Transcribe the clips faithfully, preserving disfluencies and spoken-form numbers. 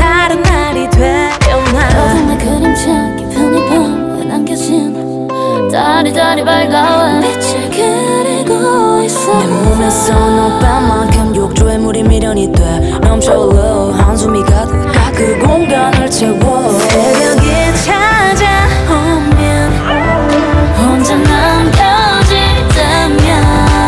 다른 날이 되려나. 어둠의 그림자 깊은 밤에 남겨진 달이 달이 밝아와 빛을 그리고 있어. 내 몸에서 너만큼 욕조에 물이 미련이 돼 넘쳐 흘러 한숨이 가득 그 공간을 채워. 새벽이 찾아오면 혼자 남겨질 때면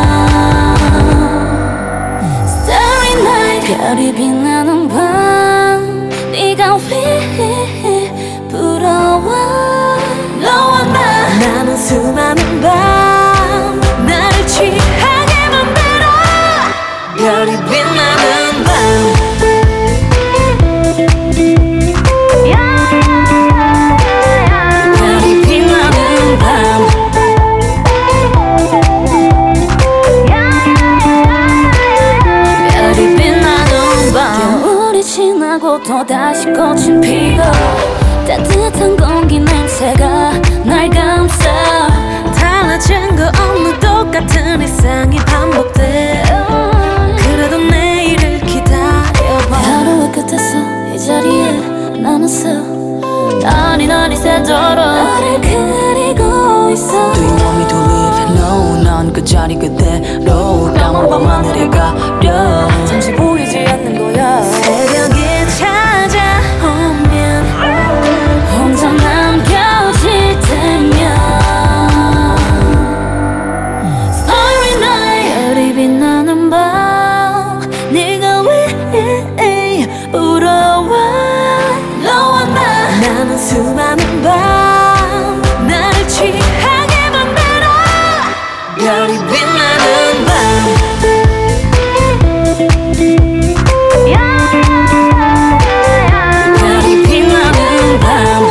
Starry night 별이 빛나는 밤 네가 왜 부러워. 너와 나 나는 수많은 밤 나를 취하게 만들어. 별이 빛나는 밤 별이 빛나는 밤 별이 빛나는 밤. 겨울이 지나고 또다시 꽃은 피고 따뜻한 공기 냄새가 날 감싸. 달라진 거 없는 똑같은 일상이 반복돼. 그래도 내일을 기다려봐. 하루의 끝에서 이 자리에 나는 서 아니 난 이새도록 나를 그리고 있어. Do you want me to live? No, 난 그 자리 그대로 까만 밤 하늘에 가려 잠시 보이지 않는 거야. 새벽이 찾아오면 혼자 남겨질 때면 Starry night 별이 빛나는 밤 네가 왜 부러워. 너와 나 나는 수많은 밤 나를 취하게 만들어. 별이 빛나는 밤 별이 빛나는 밤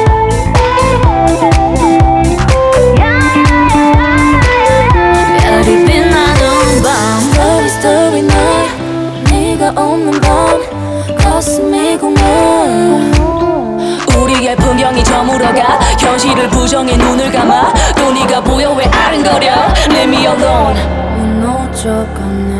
별이 빛나는 밤. Starry starry night 네가 없는 밤 가슴이 공허. 우리의 풍경이 저물어가 현실을 부정해 눈을 감아 또 네가 보여 왜 아른거려. Leave me alone. 무너져가네